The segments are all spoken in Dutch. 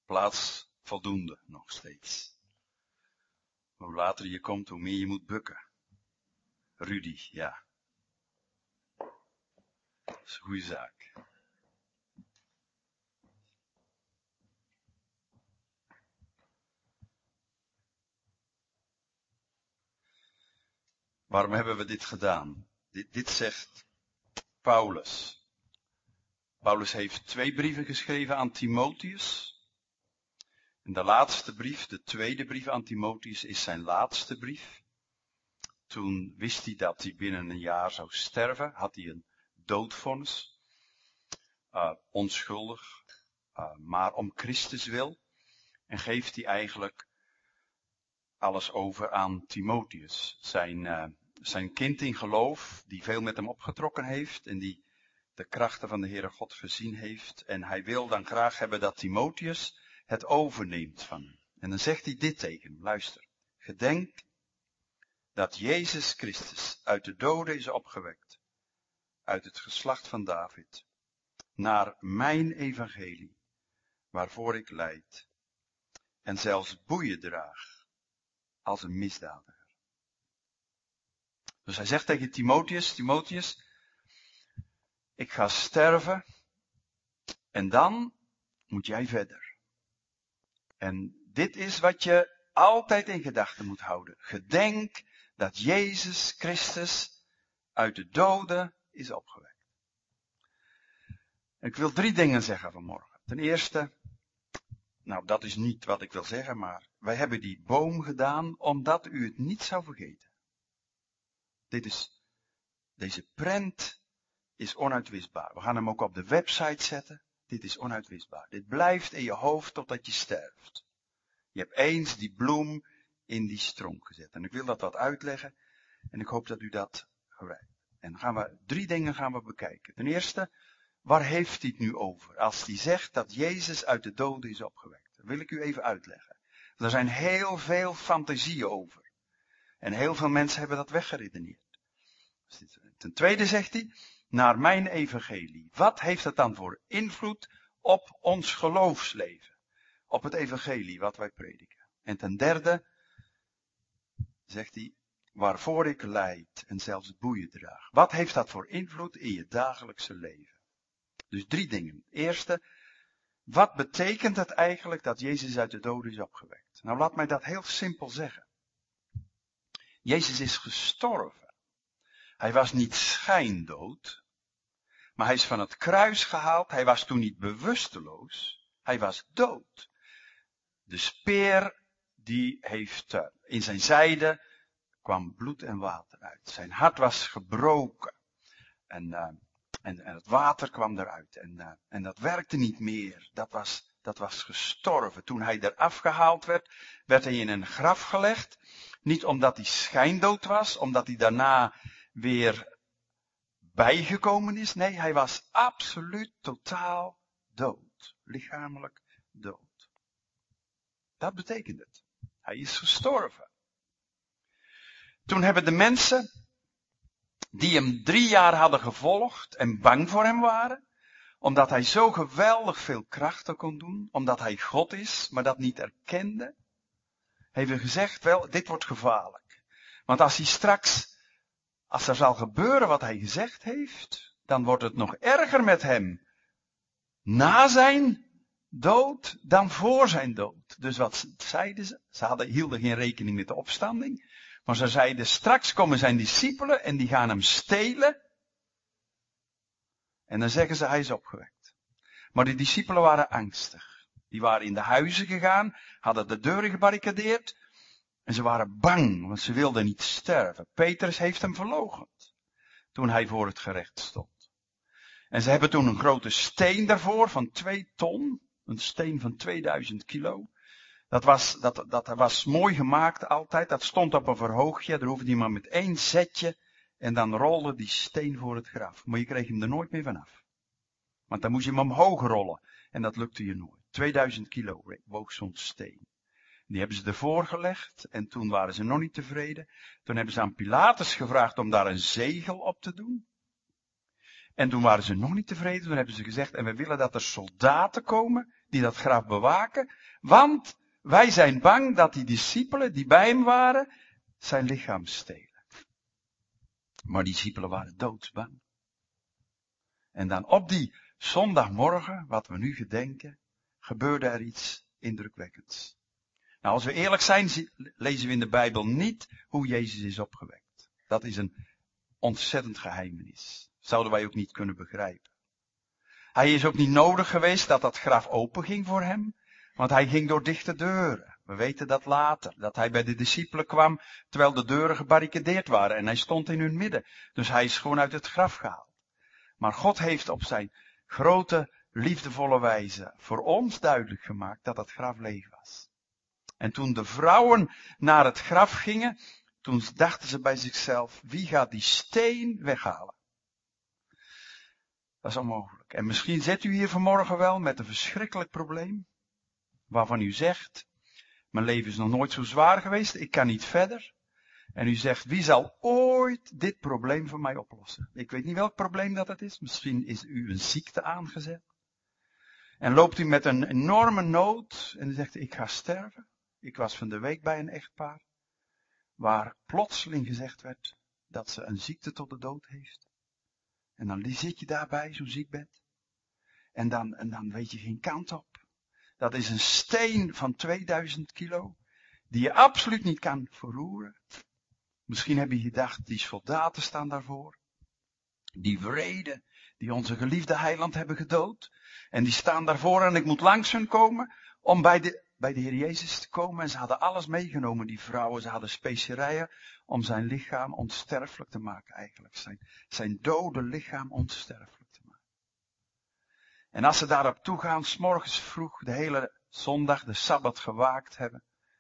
Plaats voldoende nog steeds. Hoe later je komt, hoe meer je moet bukken. Rudy, ja. Dat is een goede zaak. Waarom hebben we dit gedaan? Dit zegt Paulus. Paulus heeft 2 brieven geschreven aan Timotheus. En de laatste brief, de tweede brief aan Timotheus, is zijn laatste brief. Toen wist hij dat hij binnen een jaar zou sterven, had hij een doodvonnis. Onschuldig, maar om Christus wil. En geeft hij eigenlijk alles over aan Timotheus. Zijn kind in geloof, die veel met hem opgetrokken heeft en die de krachten van de Heere God gezien heeft. En hij wil dan graag hebben dat Timotheus het overneemt van hem. En dan zegt hij dit tegen hem, luister. Gedenk dat Jezus Christus uit de doden is opgewekt, uit het geslacht van David, naar mijn evangelie, waarvoor ik lijd, en zelfs boeien draag, als een misdadiger. Dus hij zegt tegen Timotheus, ik ga sterven, en dan moet jij verder. En dit is wat je altijd in gedachten moet houden. Gedenk dat Jezus Christus uit de doden is opgewekt. Ik wil 3 dingen zeggen vanmorgen. Ten eerste, nou dat is niet wat ik wil zeggen, maar wij hebben die boom gedaan omdat u het niet zou vergeten. Deze prent is onuitwisbaar. We gaan hem ook op de website zetten. Dit is onuitwisbaar. Dit blijft in je hoofd totdat je sterft. Je hebt eens die bloem in die stronk gezet. En ik wil dat wat uitleggen. En ik hoop dat u dat begrijpt. En dan gaan we 3 dingen bekijken. Ten eerste, waar heeft hij het nu over? Als hij zegt dat Jezus uit de doden is opgewekt. Dat wil ik u even uitleggen. Er zijn heel veel fantasieën over. En heel veel mensen hebben dat weggeredeneerd. Ten tweede zegt hij, naar mijn evangelie. Wat heeft dat dan voor invloed op ons geloofsleven? Op het evangelie wat wij prediken. En ten derde zegt hij, waarvoor ik lijd en zelfs boeien draag. Wat heeft dat voor invloed in je dagelijkse leven? Dus 3 dingen. Eerste, wat betekent het eigenlijk dat Jezus uit de doden is opgewekt? Nou, laat mij dat heel simpel zeggen. Jezus is gestorven. Hij was niet schijndood, maar hij is van het kruis gehaald. Hij was toen niet bewusteloos. Hij was dood. De speer die heeft in zijn zijde kwam bloed en water uit. Zijn hart was gebroken. En het water kwam eruit. En dat werkte niet meer. Dat was gestorven. Toen hij eraf gehaald werd, werd hij in een graf gelegd. Niet omdat hij schijndood was, omdat hij daarna weer bijgekomen is. Nee, hij was absoluut totaal dood. Lichamelijk dood. Dat betekent het. Hij is gestorven. Toen hebben de mensen die hem 3 jaar hadden gevolgd en bang voor hem waren, omdat hij zo geweldig veel krachten kon doen, omdat hij God is, maar dat niet erkende, hebben gezegd, wel, dit wordt gevaarlijk. Want als er zal gebeuren wat hij gezegd heeft, dan wordt het nog erger met hem na zijn dood dan voor zijn dood. Dus wat zeiden ze? Ze hielden geen rekening met de opstanding. Maar ze zeiden, straks komen zijn discipelen en die gaan hem stelen. En dan zeggen ze, hij is opgewekt. Maar die discipelen waren angstig. Die waren in de huizen gegaan, hadden de deuren gebarricadeerd. En ze waren bang, want ze wilden niet sterven. Petrus heeft hem verloochend. Toen hij voor het gerecht stond. En ze hebben toen een grote steen daarvoor van 2 ton. Een steen van 2000 kilo. Dat was mooi gemaakt altijd. Dat stond op een verhoogje. Daar hoefde hij maar met 1 zetje. En dan rolde die steen voor het graf. Maar je kreeg hem er nooit meer vanaf. Want dan moest je hem omhoog rollen. En dat lukte je nooit. 2000 kilo woog zo'n steen. Die hebben ze ervoor gelegd. En toen waren ze nog niet tevreden. Toen hebben ze aan Pilatus gevraagd om daar een zegel op te doen. En toen waren ze nog niet tevreden. Toen hebben ze gezegd, en we willen dat er soldaten komen die dat graf bewaken. Want wij zijn bang dat die discipelen die bij hem waren, zijn lichaam stelen. Maar die discipelen waren doodsbang. En dan op die zondagmorgen, wat we nu gedenken, gebeurde er iets indrukwekkends. Nou, als we eerlijk zijn, lezen we in de Bijbel niet hoe Jezus is opgewekt. Dat is een ontzettend geheimenis. Zouden wij ook niet kunnen begrijpen. Hij is ook niet nodig geweest dat dat graf open ging voor hem, want hij ging door dichte deuren. We weten dat later, dat hij bij de discipelen kwam, terwijl de deuren gebarricadeerd waren en hij stond in hun midden. Dus hij is gewoon uit het graf gehaald. Maar God heeft op zijn grote, liefdevolle wijze voor ons duidelijk gemaakt dat het graf leeg was. En toen de vrouwen naar het graf gingen, toen dachten ze bij zichzelf, wie gaat die steen weghalen? Dat is onmogelijk. En misschien zit u hier vanmorgen wel met een verschrikkelijk probleem, waarvan u zegt, mijn leven is nog nooit zo zwaar geweest, ik kan niet verder. En u zegt, wie zal ooit dit probleem voor mij oplossen? Ik weet niet welk probleem dat het is. Misschien is u een ziekte aangezet. En loopt u met een enorme nood en u zegt, ik ga sterven. Ik was van de week bij een echtpaar, waar plotseling gezegd werd dat ze een ziekte tot de dood heeft. En dan zit je daarbij, zo'n ziekbed. En dan weet je geen kant op. Dat is een steen van 2000 kilo, die je absoluut niet kan verroeren. Misschien heb je gedacht, die soldaten staan daarvoor. Die vrede, die onze geliefde heiland hebben gedood. En die staan daarvoor en ik moet langs hun komen om bij de Heer Jezus te komen. En ze hadden alles meegenomen, die vrouwen. Ze hadden specerijen om zijn lichaam onsterfelijk te maken eigenlijk. Zijn dode lichaam onsterfelijk te maken. En als ze daarop toegaan, 's morgens vroeg, de hele zondag, de Sabbat gewaakt hebben.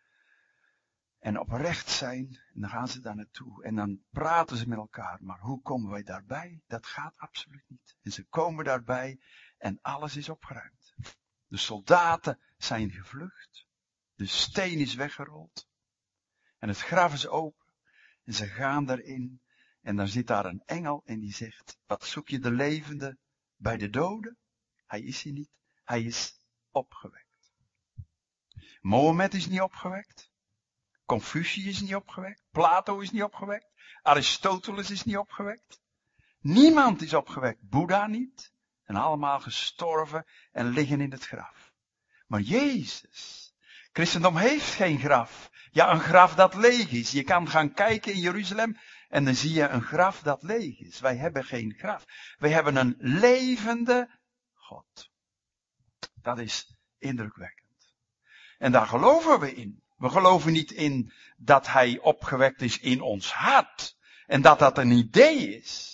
En oprecht zijn, en dan gaan ze daar naartoe. En dan praten ze met elkaar. Maar hoe komen wij daarbij? Dat gaat absoluut niet. En ze komen daarbij en alles is opgeruimd. De soldaten zijn gevlucht. De steen is weggerold. En het graf is open. En ze gaan daarin. En dan zit daar een engel en die zegt, wat zoek je de levende bij de doden? Hij is hier niet. Hij is opgewekt. Mohammed is niet opgewekt. Confucius is niet opgewekt. Plato is niet opgewekt. Aristoteles is niet opgewekt. Niemand is opgewekt. Boeddha niet. En allemaal gestorven en liggen in het graf. Maar Jezus. Christendom heeft geen graf. Ja, een graf dat leeg is. Je kan gaan kijken in Jeruzalem en dan zie je een graf dat leeg is. Wij hebben geen graf. Wij hebben een levende God. Dat is indrukwekkend. En daar geloven we in. We geloven niet in dat hij opgewekt is in ons hart. En dat dat een idee is.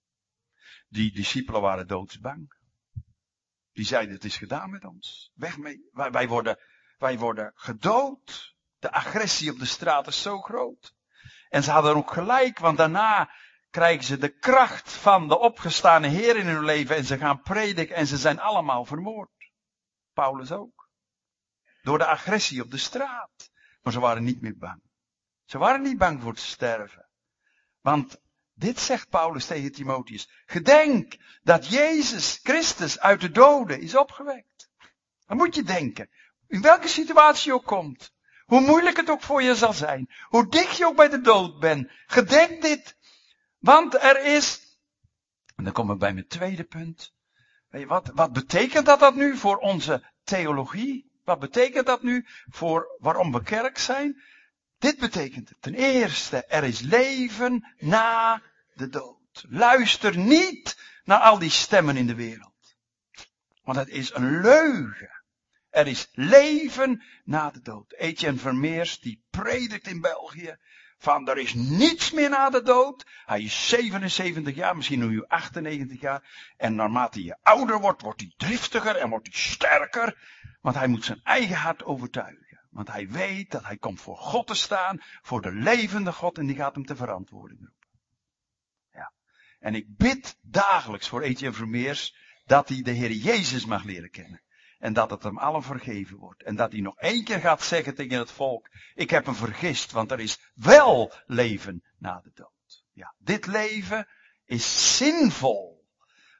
Die discipelen waren doodsbang. Die zeiden, het is gedaan met ons. Weg mee. Wij worden gedood. De agressie op de straat is zo groot. En ze hadden ook gelijk, want daarna krijgen ze de kracht van de opgestane Heer in hun leven. En ze gaan prediken en ze zijn allemaal vermoord. Paulus ook. Door de agressie op de straat. Maar ze waren niet meer bang. Ze waren niet bang voor te sterven. Want dit zegt Paulus tegen Timotheus. Gedenk dat Jezus Christus uit de doden is opgewekt. Dan moet je denken. In welke situatie je ook komt. Hoe moeilijk het ook voor je zal zijn. Hoe dicht je ook bij de dood bent. Gedenk dit. Want er is. En dan komen we bij mijn tweede punt. Weet je wat betekent dat nu voor onze theologie? Wat betekent dat nu voor waarom we kerk zijn? Dit betekent het. Ten eerste, er is leven na de dood. Luister niet naar al die stemmen in de wereld. Want het is een leugen. Er is leven na de dood. Etienne Vermeers, die predikt in België, van er is niets meer na de dood. Hij is 77 jaar, misschien nu 98 jaar. En naarmate je ouder wordt, wordt hij driftiger en wordt hij sterker. Want hij moet zijn eigen hart overtuigen. Want hij weet dat hij komt voor God te staan, voor de levende God, en die gaat hem ter verantwoording roepen. Ja. En ik bid dagelijks voor Etienne Vermeers, dat hij de Heer Jezus mag leren kennen. En dat het hem allen vergeven wordt. En dat hij nog 1 keer gaat zeggen tegen het volk, ik heb hem vergist, want er is wel leven na de dood. Ja, dit leven is zinvol.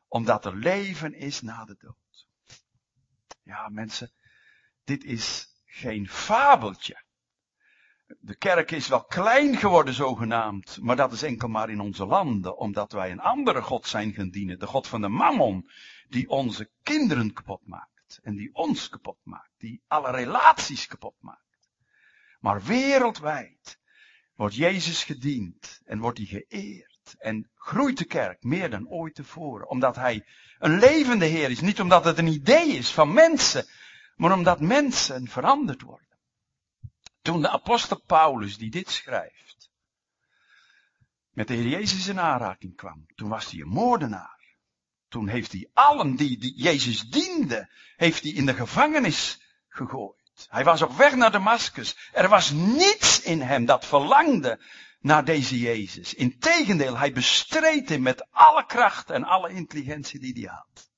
Omdat er leven is na de dood. Ja, mensen, dit is geen fabeltje. De kerk is wel klein geworden zogenaamd, maar dat is enkel maar in onze landen, omdat wij een andere God zijn gaan dienen. De God van de Mammon, die onze kinderen kapot maakt. En die ons kapot maakt. Die alle relaties kapot maakt. Maar wereldwijd wordt Jezus gediend en wordt hij geëerd. En groeit de kerk meer dan ooit tevoren. Omdat hij een levende Heer is. Niet omdat het een idee is van mensen, maar omdat mensen veranderd worden. Toen de apostel Paulus, die dit schrijft, met de Heer Jezus in aanraking kwam, toen was hij een moordenaar. Toen heeft hij allen die Jezus dienden, heeft hij in de gevangenis gegooid. Hij was op weg naar Damascus. Er was niets in hem dat verlangde naar deze Jezus. Integendeel, hij bestreed hem met alle kracht en alle intelligentie die hij had.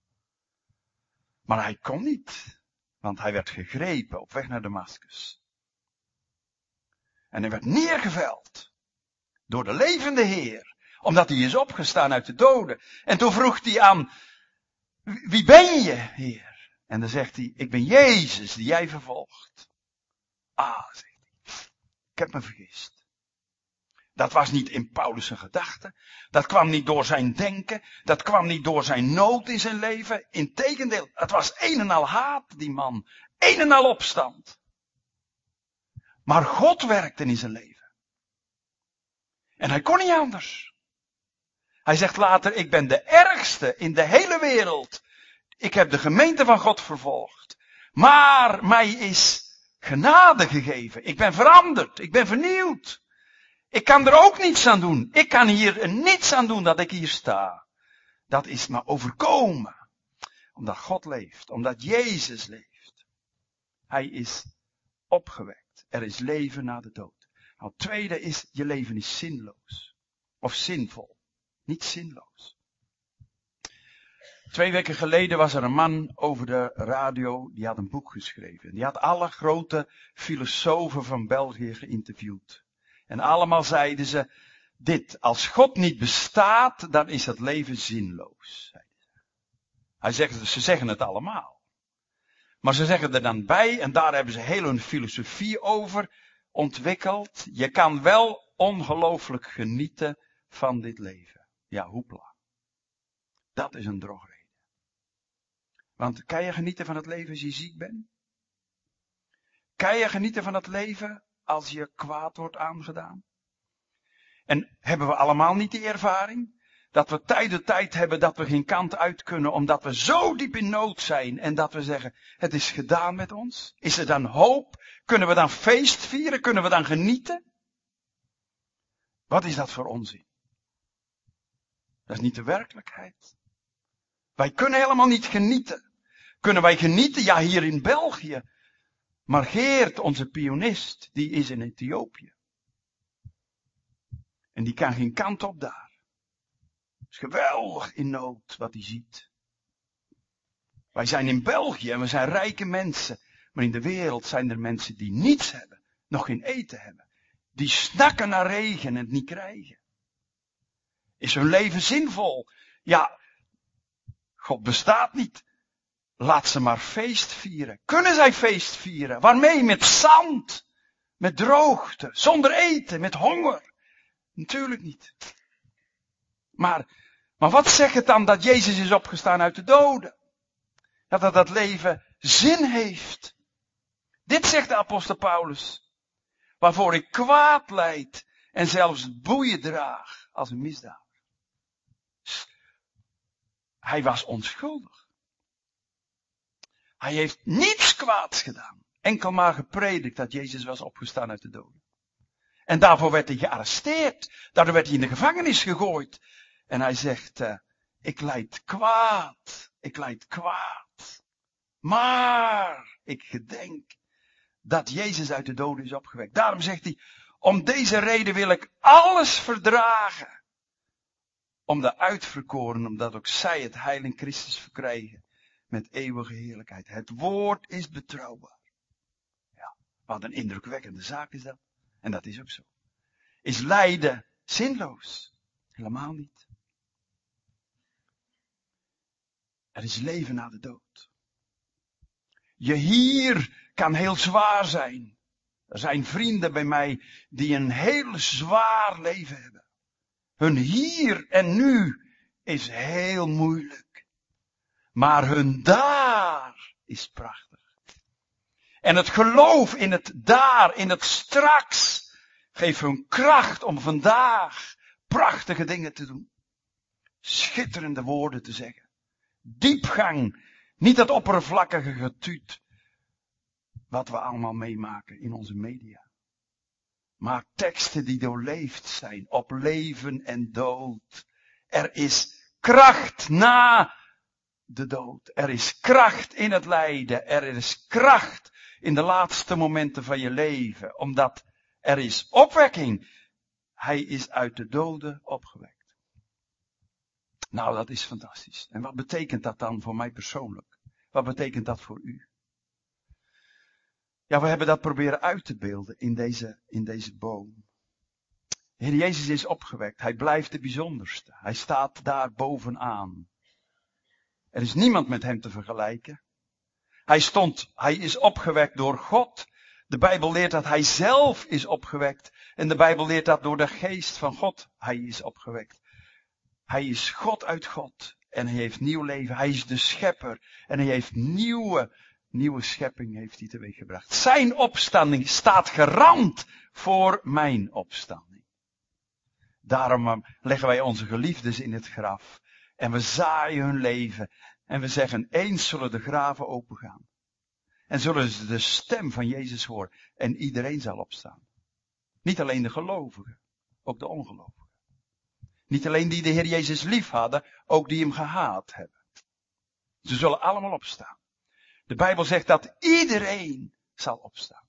Maar hij kon niet, want hij werd gegrepen op weg naar Damascus. En hij werd neergeveld door de levende Heer, omdat hij is opgestaan uit de doden. En toen vroeg hij aan, wie ben je, Heer? En dan zegt hij, ik ben Jezus die jij vervolgt. Ah, zegt hij, ik heb me vergist. Dat was niet in Paulus' gedachte. Dat kwam niet door zijn denken. Dat kwam niet door zijn nood in zijn leven. Integendeel, het was een en al haat, die man. Een en al opstand. Maar God werkte in zijn leven. En hij kon niet anders. Hij zegt later, ik ben de ergste in de hele wereld. Ik heb de gemeente van God vervolgd. Maar mij is genade gegeven. Ik ben veranderd. Ik ben vernieuwd. Ik kan er ook niets aan doen. Ik kan hier niets aan doen dat ik hier sta. Dat is me overkomen. Omdat God leeft. Omdat Jezus leeft. Hij is opgewekt. Er is leven na de dood. Nou, het tweede is, je leven is zinloos. Of zinvol. Niet zinloos. 2 weken geleden was er een man over de radio, die had een boek geschreven. Die had alle grote filosofen van België geïnterviewd. En allemaal zeiden ze, dit, als God niet bestaat, dan is het leven zinloos. Hij zegt, ze zeggen het allemaal. Maar ze zeggen er dan bij, en daar hebben ze heel hun filosofie over ontwikkeld. Je kan wel ongelooflijk genieten van dit leven. Ja, hoepla. Dat is een drogreden. Want kan je genieten van het leven als je ziek bent? Kan je genieten van het leven als je kwaad wordt aangedaan? En hebben we allemaal niet die ervaring? Dat we tijd hebben dat we geen kant uit kunnen omdat we zo diep in nood zijn en dat we zeggen, het is gedaan met ons. Is er dan hoop? Kunnen we dan feest vieren? Kunnen we dan genieten? Wat is dat voor onzin? Dat is niet de werkelijkheid. Wij kunnen helemaal niet genieten. Kunnen wij genieten? Ja, hier in België. Maar Geert, onze pianist, die is in Ethiopië. En die kan geen kant op daar. Het is geweldig in nood wat hij ziet. Wij zijn in België en we zijn rijke mensen. Maar in de wereld zijn er mensen die niets hebben. Nog geen eten hebben. Die snakken naar regen en het niet krijgen. Is hun leven zinvol? Ja, God bestaat niet. Laat ze maar feest vieren. Kunnen zij feest vieren? Waarmee? Met zand. Met droogte. Zonder eten. Met honger. Natuurlijk niet. Maar wat zegt het dan dat Jezus is opgestaan uit de doden? Dat leven zin heeft. Dit zegt de apostel Paulus. Waarvoor ik kwaad lijd en zelfs boeien draag als een misdaad. Hij was onschuldig. Hij heeft niets kwaads gedaan. Enkel maar gepredikt dat Jezus was opgestaan uit de doden. En daarvoor werd hij gearresteerd. Daardoor werd hij in de gevangenis gegooid. En hij zegt, ik lijd kwaad. Ik lijd kwaad. Maar ik gedenk dat Jezus uit de doden is opgewekt. Daarom zegt hij, om deze reden wil ik alles verdragen. Om de uitverkoren, omdat ook zij het heil in Christus verkrijgen. Met eeuwige heerlijkheid. Het woord is betrouwbaar. Ja, wat een indrukwekkende zaak is dat. En dat is ook zo. Is lijden zinloos? Helemaal niet. Er is leven na de dood. Je hier kan heel zwaar zijn. Er zijn vrienden bij mij die een heel zwaar leven hebben. Hun hier en nu is heel moeilijk. Maar hun daar is prachtig. En het geloof in het daar, in het straks, geeft hun kracht om vandaag prachtige dingen te doen. Schitterende woorden te zeggen. Diepgang, niet dat oppervlakkige getuut, wat we allemaal meemaken in onze media. Maar teksten die doorleefd zijn op leven en dood. Er is kracht na de dood. Er is kracht in het lijden. Er is kracht in de laatste momenten van je leven. Omdat er is opwekking. Hij is uit de doden opgewekt. Nou, dat is fantastisch. En wat betekent dat dan voor mij persoonlijk? Wat betekent dat voor u? Ja, we hebben dat proberen uit te beelden in deze boom. De Heer Jezus is opgewekt. Hij blijft de bijzonderste. Hij staat daar bovenaan. Er is niemand met hem te vergelijken. Hij is opgewekt door God. De Bijbel leert dat hij zelf is opgewekt. En de Bijbel leert dat door de geest van God hij is opgewekt. Hij is God uit God. En hij heeft nieuw leven. Hij is de schepper. En hij heeft nieuwe schepping heeft hij teweeggebracht. Zijn opstanding staat garant voor mijn opstanding. Daarom leggen wij onze geliefdes in het graf. En we zaaien hun leven. En we zeggen, eens zullen de graven opengaan. En zullen ze de stem van Jezus horen. En iedereen zal opstaan. Niet alleen de gelovigen, ook de ongelovigen. Niet alleen die de Heer Jezus lief hadden, ook die hem gehaat hebben. Ze zullen allemaal opstaan. De Bijbel zegt dat iedereen zal opstaan.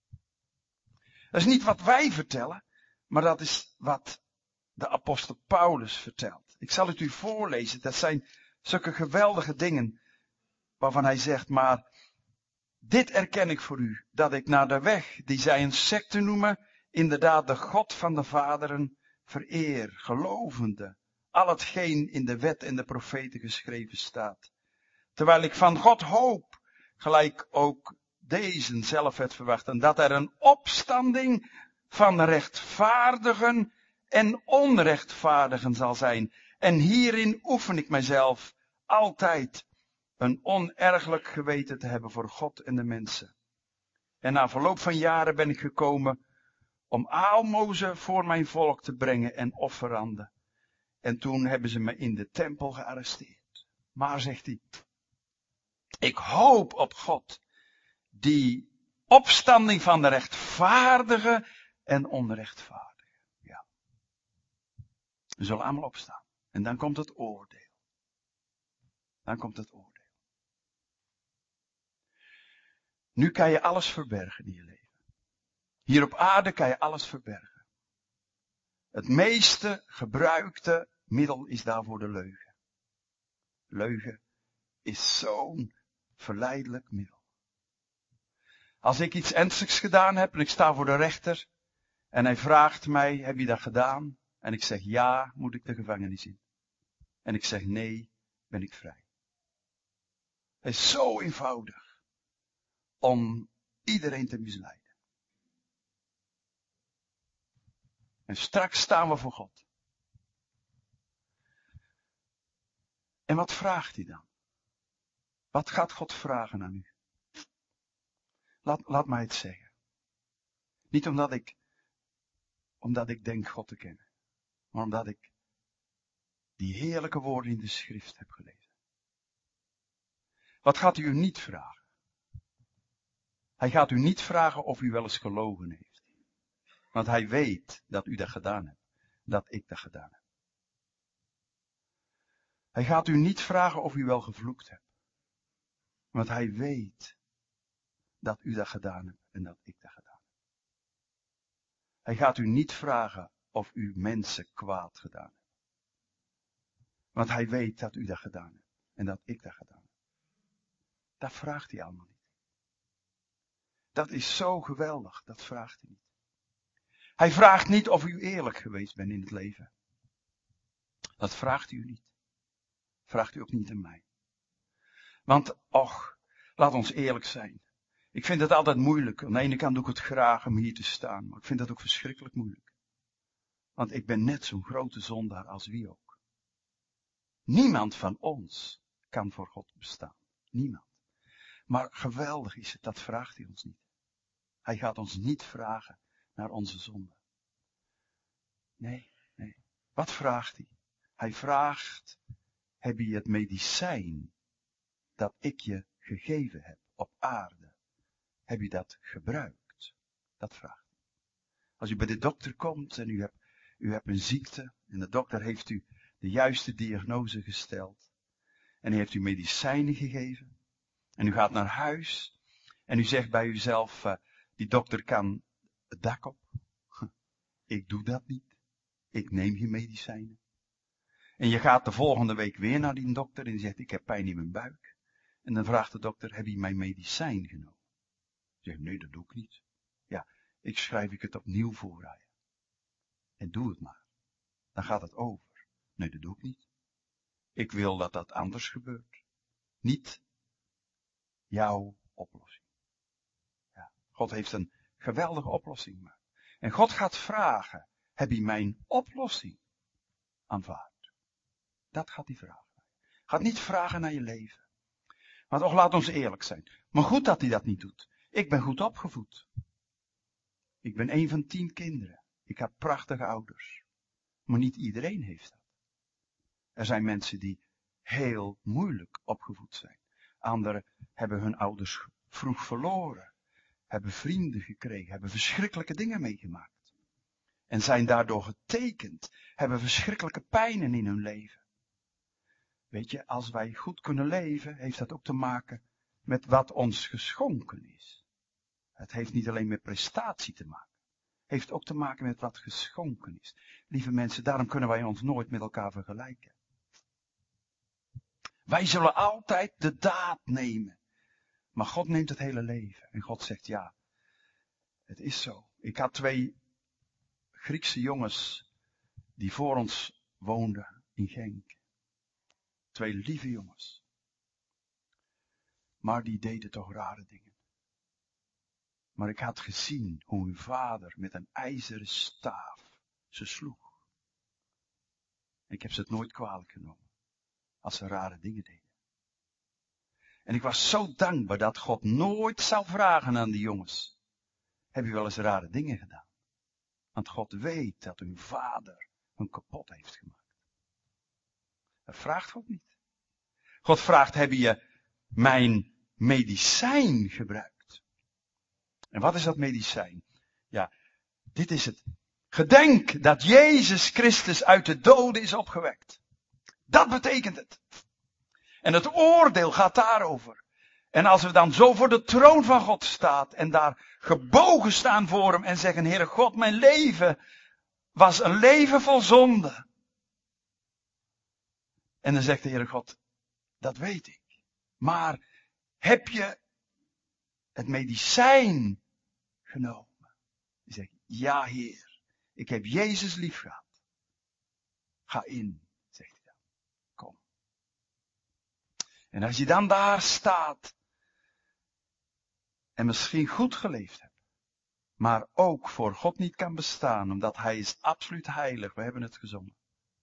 Dat is niet wat wij vertellen, maar dat is wat de apostel Paulus vertelt. Ik zal het u voorlezen. Dat zijn zulke geweldige dingen waarvan hij zegt, maar dit erken ik voor u, dat ik naar de weg die zij een secte noemen, inderdaad de God van de vaderen vereer, gelovende, al hetgeen in de wet en de profeten geschreven staat. Terwijl ik van God hoop, gelijk ook deze zelf het verwachten, dat er een opstanding van rechtvaardigen en onrechtvaardigen zal zijn. En hierin oefen ik mijzelf altijd een onergelijk geweten te hebben voor God en de mensen. En na verloop van jaren ben ik gekomen om aalmozen voor mijn volk te brengen en offeranden. En toen hebben ze me in de tempel gearresteerd. Maar, zegt hij, ik hoop op God, die opstanding van de rechtvaardige en onrechtvaardige. Ja. We zullen allemaal opstaan. En dan komt het oordeel. Dan komt het oordeel. Nu kan je alles verbergen in je leven. Hier op aarde kan je alles verbergen. Het meeste gebruikte middel is daarvoor de leugen. Leugen is zo'n verleidelijk middel. Als ik iets ernstigs gedaan heb en ik sta voor de rechter en hij vraagt mij, heb je dat gedaan? En ik zeg ja, moet ik de gevangenis in. En ik zeg nee, ben ik vrij. Het is zo eenvoudig om iedereen te misleiden. En straks staan we voor God. En wat vraagt hij dan? Wat gaat God vragen aan u? Laat mij het zeggen. Niet omdat ik denk God te kennen. Maar omdat ik die heerlijke woorden in de schrift heb gelezen. Wat gaat hij u niet vragen? Hij gaat u niet vragen of u wel eens gelogen heeft. Want hij weet dat u dat gedaan hebt. Dat ik dat gedaan heb. Hij gaat u niet vragen of u wel gevloekt hebt. Want hij weet dat u dat gedaan hebt en dat ik dat gedaan heb. Hij gaat u niet vragen of u mensen kwaad gedaan hebt. Want hij weet dat u dat gedaan hebt en dat ik dat gedaan heb. Dat vraagt hij allemaal niet. Dat is zo geweldig, dat vraagt hij niet. Hij vraagt niet of u eerlijk geweest bent in het leven. Dat vraagt u niet. Vraagt u ook niet aan mij. Want, laat ons eerlijk zijn. Ik vind het altijd moeilijk. Aan de ene kant doe ik het graag om hier te staan, maar ik vind het ook verschrikkelijk moeilijk. Want ik ben net zo'n grote zondaar als wie ook. Niemand van ons kan voor God bestaan. Niemand. Maar geweldig is het, dat vraagt hij ons niet. Hij gaat ons niet vragen naar onze zonde. Nee. Wat vraagt hij? Hij vraagt, heb je het medicijn dat ik je gegeven heb op aarde, heb je dat gebruikt? Dat vraagt hij. Als u bij de dokter komt en u hebt een ziekte en de dokter heeft u de juiste diagnose gesteld en hij heeft u medicijnen gegeven en u gaat naar huis en u zegt bij uzelf, die dokter kan het dak op. Ik doe dat niet. Ik neem geen medicijnen. En je gaat de volgende week weer naar die dokter en die zegt, ik heb pijn in mijn buik. En dan vraagt de dokter, heb je mijn medicijn genomen? Je zegt, nee, dat doe ik niet. Ja, schrijf ik het opnieuw voor aan je. En doe het maar. Dan gaat het over. Nee, dat doe ik niet. Ik wil dat dat anders gebeurt. Niet jouw oplossing. Ja, God heeft een geweldige oplossing gemaakt. En God gaat vragen, heb je mijn oplossing aanvaard? Dat gaat hij vragen. Gaat niet vragen naar je leven. Want laat ons eerlijk zijn. Maar goed dat hij dat niet doet. Ik ben goed opgevoed. Ik ben 1 van 10 kinderen. Ik heb prachtige ouders. Maar niet iedereen heeft dat. Er zijn mensen die heel moeilijk opgevoed zijn. Anderen hebben hun ouders vroeg verloren. Hebben vrienden gekregen. Hebben verschrikkelijke dingen meegemaakt. En zijn daardoor getekend. Hebben verschrikkelijke pijnen in hun leven. Weet je, als wij goed kunnen leven, heeft dat ook te maken met wat ons geschonken is. Het heeft niet alleen met prestatie te maken. Het heeft ook te maken met wat geschonken is. Lieve mensen, daarom kunnen wij ons nooit met elkaar vergelijken. Wij zullen altijd de daad nemen. Maar God neemt het hele leven. En God zegt, ja, het is zo. Ik had 2 Griekse jongens die voor ons woonden in Genk. 2 lieve jongens. Maar die deden toch rare dingen. Maar ik had gezien hoe hun vader met een ijzeren staaf ze sloeg. Ik heb ze het nooit kwalijk genomen. Als ze rare dingen deden. En ik was zo dankbaar dat God nooit zou vragen aan die jongens. Heb je wel eens rare dingen gedaan? Want God weet dat hun vader hun kapot heeft gemaakt. Dat vraagt God niet. God vraagt, heb je mijn medicijn gebruikt? En wat is dat medicijn? Ja, dit is het. Gedenk dat Jezus Christus uit de doden is opgewekt. Dat betekent het. En het oordeel gaat daarover. En als we dan zo voor de troon van God staan en daar gebogen staan voor hem en zeggen, Heere God, mijn leven was een leven vol zonde. En dan zegt de Heere God, dat weet ik. Maar heb je het medicijn genomen? Dan zeg ik, ja Heer, ik heb Jezus lief gehad. Ga in, zegt hij dan. Kom. En als je dan daar staat en misschien goed geleefd hebt, maar ook voor God niet kan bestaan, omdat Hij is absoluut heilig, we hebben het gezongen.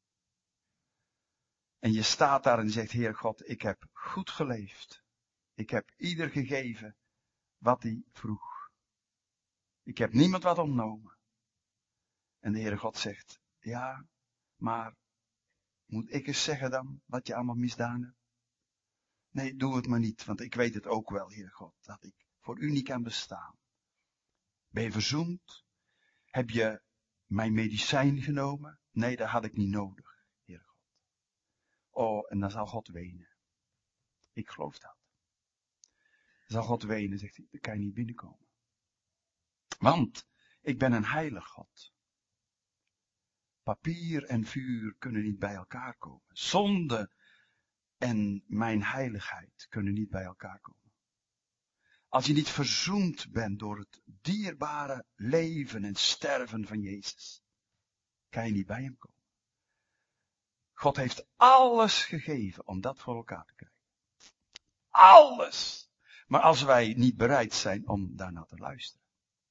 En je staat daar en je zegt, Heer God, ik heb goed geleefd. Ik heb ieder gegeven wat hij vroeg. Ik heb niemand wat ontnomen. En de Heere God zegt, ja, maar moet ik eens zeggen dan wat je allemaal misdaan hebt? Nee, doe het maar niet, want ik weet het ook wel, Heere God, dat ik voor u niet kan bestaan. Ben je verzoend? Heb je mijn medicijn genomen? Nee, dat had ik niet nodig, Heere God. Oh, en dan zal God wenen. Ik geloof dat. Dan zal God wenen, zegt hij, dan kan je niet binnenkomen. Want ik ben een heilig God. Papier en vuur kunnen niet bij elkaar komen. Zonde en mijn heiligheid kunnen niet bij elkaar komen. Als je niet verzoend bent door het dierbare leven en sterven van Jezus, kan je niet bij hem komen. God heeft alles gegeven om dat voor elkaar te krijgen. Alles. Maar als wij niet bereid zijn om daarnaar te luisteren,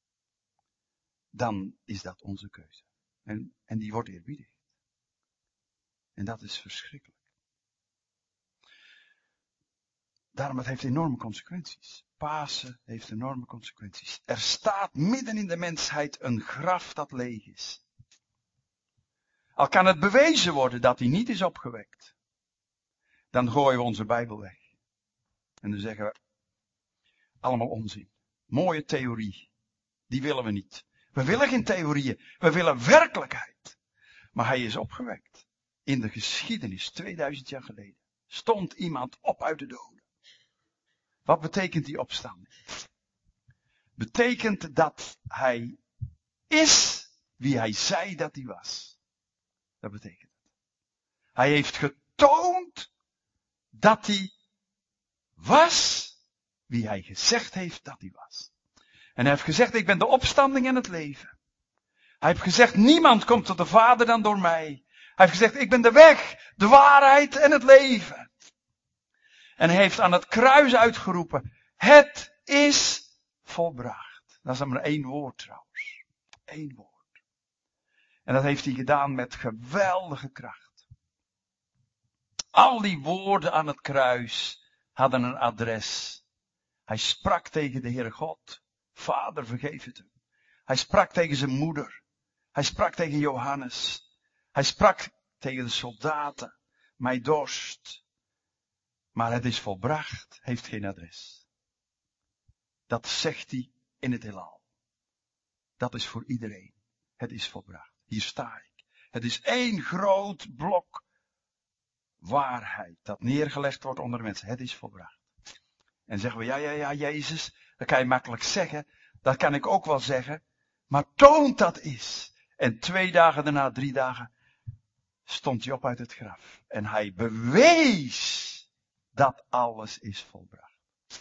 dan is dat onze keuze. En die wordt eerbiedigd. En dat is verschrikkelijk. Daarom, het heeft enorme consequenties. Pasen heeft enorme consequenties. Er staat midden in de mensheid een graf dat leeg is. Al kan het bewezen worden dat hij niet is opgewekt, dan gooien we onze Bijbel weg. En dan zeggen we, allemaal onzin. Mooie theorie. Die willen we niet. We willen geen theorieën. We willen werkelijkheid. Maar hij is opgewekt. In de geschiedenis, 2000 jaar geleden, stond iemand op uit de doden. Wat betekent die opstanding? Betekent dat hij is wie hij zei dat hij was. Dat betekent het. Hij heeft getoond dat hij was wie hij gezegd heeft dat hij was. En hij heeft gezegd, ik ben de opstanding en het leven. Hij heeft gezegd, niemand komt tot de Vader dan door mij. Hij heeft gezegd, ik ben de weg, de waarheid en het leven. En hij heeft aan het kruis uitgeroepen, het is volbracht. Dat is dan maar 1 woord trouwens. 1 woord. En dat heeft hij gedaan met geweldige kracht. Al die woorden aan het kruis hadden een adres. Hij sprak tegen de Heere God. Vader, vergeef het hem. Hij sprak tegen zijn moeder. Hij sprak tegen Johannes. Hij sprak tegen de soldaten. Mij dorst. Maar het is volbracht, heeft geen adres. Dat zegt hij in het heelal. Dat is voor iedereen. Het is volbracht. Hier sta ik. Het is 1 groot blok waarheid dat neergelegd wordt onder de mensen. Het is volbracht. En zeggen we, ja, Jezus, dat kan je makkelijk zeggen. Dat kan ik ook wel zeggen. Maar toont dat is. En 2 dagen daarna, 3 dagen, stond hij op uit het graf. En hij bewees dat alles is volbracht.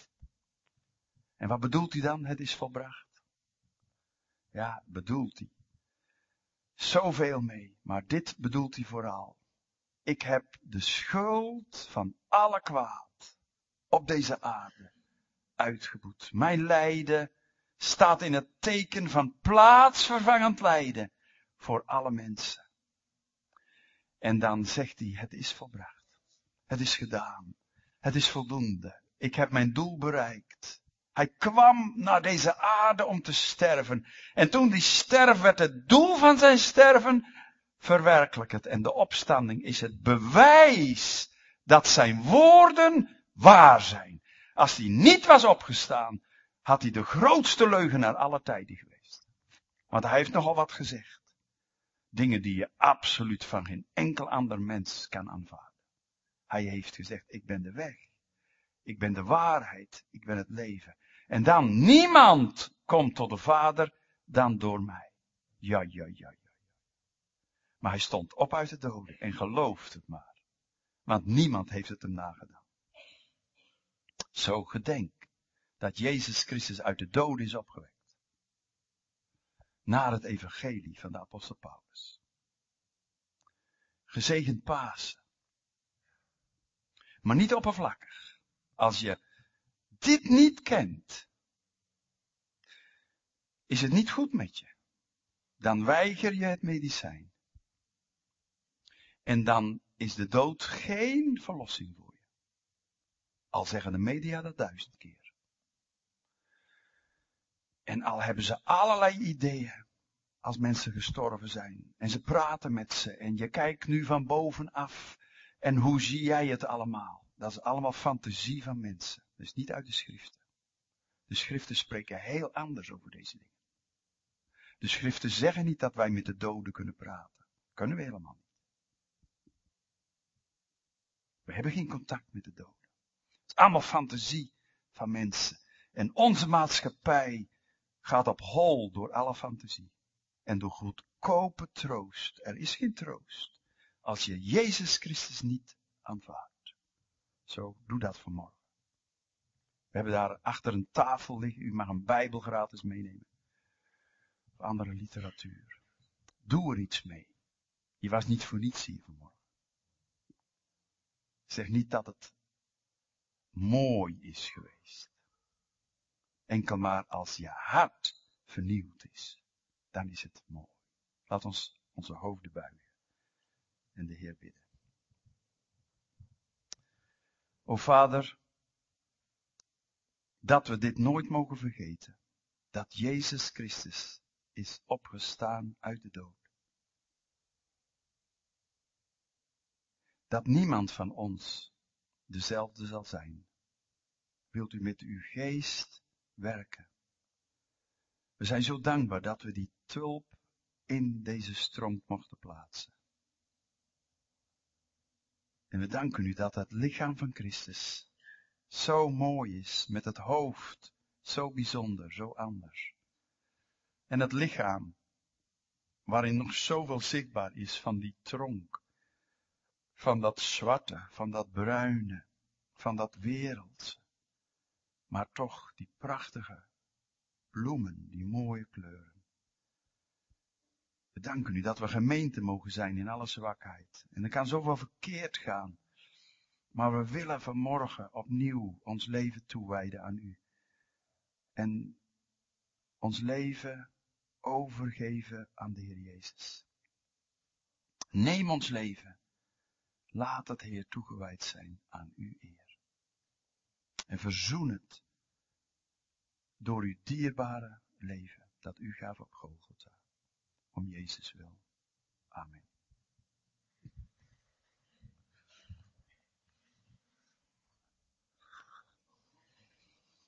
En wat bedoelt hij dan? Het is volbracht. Ja, bedoelt hij. Zoveel mee. Maar dit bedoelt hij vooral. Ik heb de schuld van alle kwaad op deze aarde uitgeboet. Mijn lijden staat in het teken van plaatsvervangend lijden voor alle mensen. En dan zegt hij, het is volbracht. Het is gedaan. Het is voldoende. Ik heb mijn doel bereikt. Hij kwam naar deze aarde om te sterven. En toen die sterf werd het doel van zijn sterven, verwerkelijk het. En de opstanding is het bewijs dat zijn woorden waar zijn. Als hij niet was opgestaan, had hij de grootste leugenaar aller tijden geweest. Want hij heeft nogal wat gezegd. Dingen die je absoluut van geen enkel ander mens kan aanvaarden. Hij heeft gezegd, ik ben de weg. Ik ben de waarheid. Ik ben het leven. En dan, niemand komt tot de Vader dan door mij. Ja. Maar hij stond op uit de doden en gelooft het maar. Want niemand heeft het hem nagedaan. Zo gedenk dat Jezus Christus uit de doden is opgewekt. Naar het evangelie van de apostel Paulus. Gezegend Pasen. Maar niet oppervlakkig. Als je dit niet kent, is het niet goed met je. Dan weiger je het medicijn. En dan is de dood geen verlossing voor je. Al zeggen de media dat 1000 keer. En al hebben ze allerlei ideeën als mensen gestorven zijn. En ze praten met ze. En je kijkt nu van bovenaf. En hoe zie jij het allemaal? Dat is allemaal fantasie van mensen. Dat is niet uit de schriften. De schriften spreken heel anders over deze dingen. De schriften zeggen niet dat wij met de doden kunnen praten. Kunnen we helemaal niet. We hebben geen contact met de doden. Het is allemaal fantasie van mensen. En onze maatschappij gaat op hol door alle fantasie. En door goedkope troost. Er is geen troost als je Jezus Christus niet aanvaardt. Zo, doe dat vanmorgen. We hebben daar achter een tafel liggen. U mag een Bijbel gratis meenemen. Of andere literatuur. Doe er iets mee. Je was niet voor niets hier vanmorgen. Zeg niet dat het mooi is geweest. Enkel maar als je hart vernieuwd is, dan is het mooi. Laat ons onze hoofden buigen en de Heer bidden. O Vader, dat we dit nooit mogen vergeten, dat Jezus Christus is opgestaan uit de dood. Dat niemand van ons dezelfde zal zijn. Wilt u met uw geest werken? We zijn zo dankbaar dat we die tulp in deze stroom mochten plaatsen. En we danken u dat het lichaam van Christus zo mooi is, met het hoofd zo bijzonder, zo anders. En het lichaam, waarin nog zoveel zichtbaar is van die tronk, van dat zwarte, van dat bruine, van dat wereldse. Maar toch die prachtige bloemen, die mooie kleuren. We danken u dat we gemeente mogen zijn in alle zwakheid. En er kan zoveel verkeerd gaan. Maar we willen vanmorgen opnieuw ons leven toewijden aan u. En ons leven overgeven aan de Heer Jezus. Neem ons leven. Laat het, Heer, toegewijd zijn aan uw eer. En verzoen het door uw dierbare leven dat u gaf op Golgotha. Om Jezus wil. Amen.